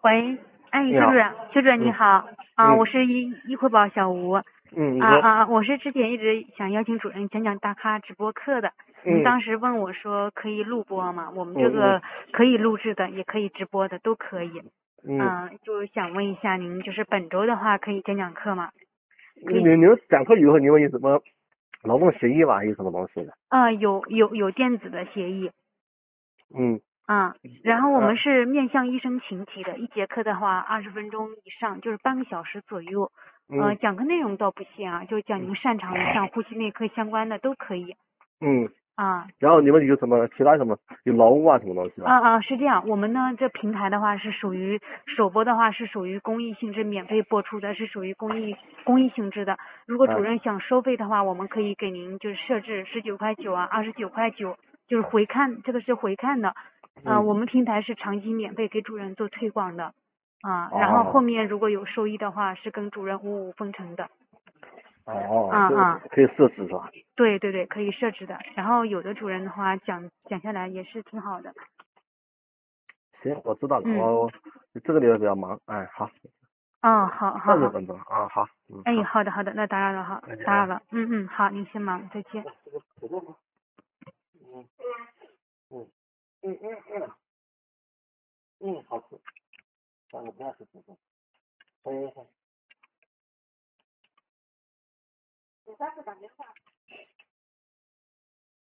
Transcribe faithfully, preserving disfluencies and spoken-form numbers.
喂，哎， 你好， 邱主任，邱主任你嗯好，啊， 嗯我是医医惠宝小吴，啊嗯，你说， 啊，我是之前一直想邀请主任讲讲大咖直播课的，您嗯当时问我说可以录播吗？我们这嗯个可以录制的，也可以直播的，都可以。 嗯， 嗯，就想问一下您，就是本周的话可以讲讲课吗？可以， 你你们讲课以后，你们有什么劳动协议吧？还有什么东西的？ 啊，有有有电子的协议。 嗯啊，然后我啊们是面向医生群体的，一节课的话二十分钟以上，就是半个小时左右。呃， 嗯讲课内容倒不限啊，就讲您擅长的，像呼吸内科相关的都可以。 嗯， 啊然后你们有什么其他什么有劳务啊什么东西吧？ 啊啊，是这样，我们呢这平台的话是属于首播的话是属于公益性质，免费播出的，是属于公益公益性质的。如果主啊任想收费的话，我们可以给您就是设置十九块九啊，二十九块九，就是回看，这个是回看的。呃， 嗯我们平台是长期免费给主任做推广的。啊，然后后哦面如果有收益的话，是跟主任五五分成的。 哦，这个啊啊， 可以设置是吧？ 对对对，可以设置的。然后有的主任的话讲讲下来也是挺好的。 行，我知道了， 嗯， 我这个礼拜比较忙，哎，好， 哦，好好好。 三十分钟啊，好，嗯哎， 好， 好的好的，那打扰了哈， 再见啊。 打扰了。嗯嗯，好，您先忙，再见。 嗯嗯嗯嗯嗯嗯，好吃，但是不要吃土豆，可以可以。 你下次打电话。